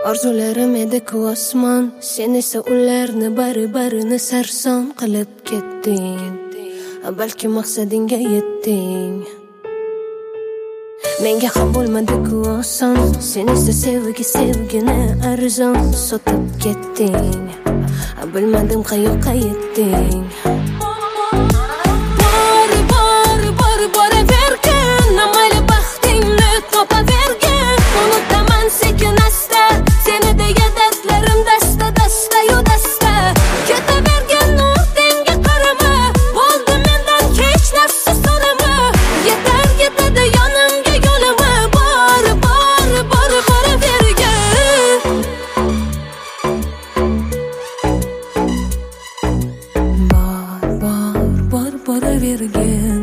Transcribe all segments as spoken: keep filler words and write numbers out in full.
Orzularim edi-ku osmon, sen esa ularni bari-barini sarson qilib ketding. Balki maqsadingga yetding. Menga ham bo'lmadi-ku oson, sen esa sevgi sevgini arzon sotib ketding. Bilmadim qayoqqa yetding. Bor, bor, bor, boravergin, mayli baxtingni topavergin. Unutaman sekin asta, seni deya dardlarim dasta dasta yu dasta. Ketavergin ortingga qarama, bo'ldi mendan hech narsa so'rama. Yetar yetadi yonimga yo'lama, bor, bor, bor, boravergin. Bor, bor, bor, boravergin.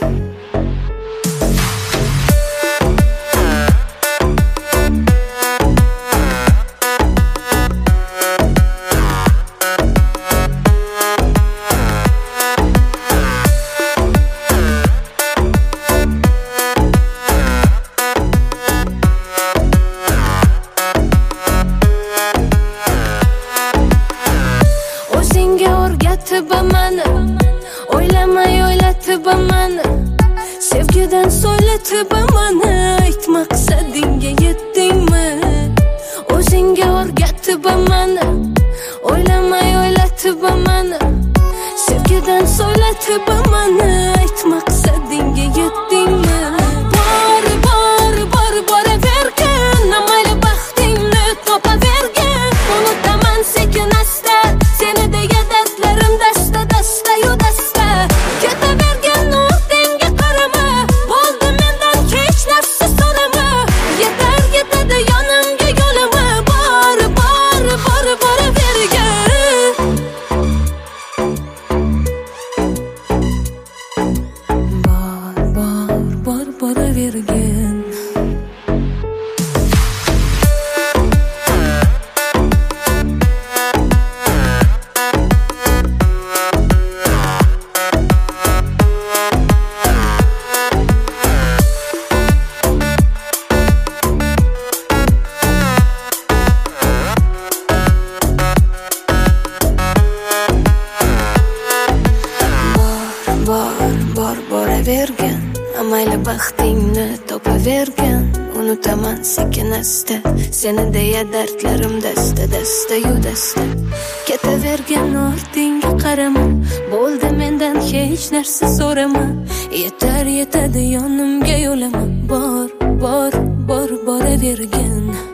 Mani o'ylamay o'ylatib mani, sevgidan so'ylatib mani. Ayt maqsadingga yetdingmi? O'zingga o'rgatib mani, o'ylamay o'ylatib mani, sevgidan so'ylatib mani. Ayt maqsadingga yetdingmi? Bor, bor, bor, boravergin, mayli baxtingni topavergin. Unutaman sekin asta, seni deya dardlarim dasta dasta yu dasta. Ketavergin ortingga qarama, bo'ldi mendan hech narsa so'rama. Yetar yetadi yonimga yo'lama, bor, bor, bor, boravergin. Bor, bor, bor, boravergin. Bor, bor, boravergin, mayli baxtingni topavergin. Unutaman sekin asta, seni deya dardlarim dasta dasta yu dasta. Ketavergin ortingga qarama, bo'ldi mendan hech narsa so'rama. Yetar yetadi yonimga yo'lama, bor, bor, bor, boravergin.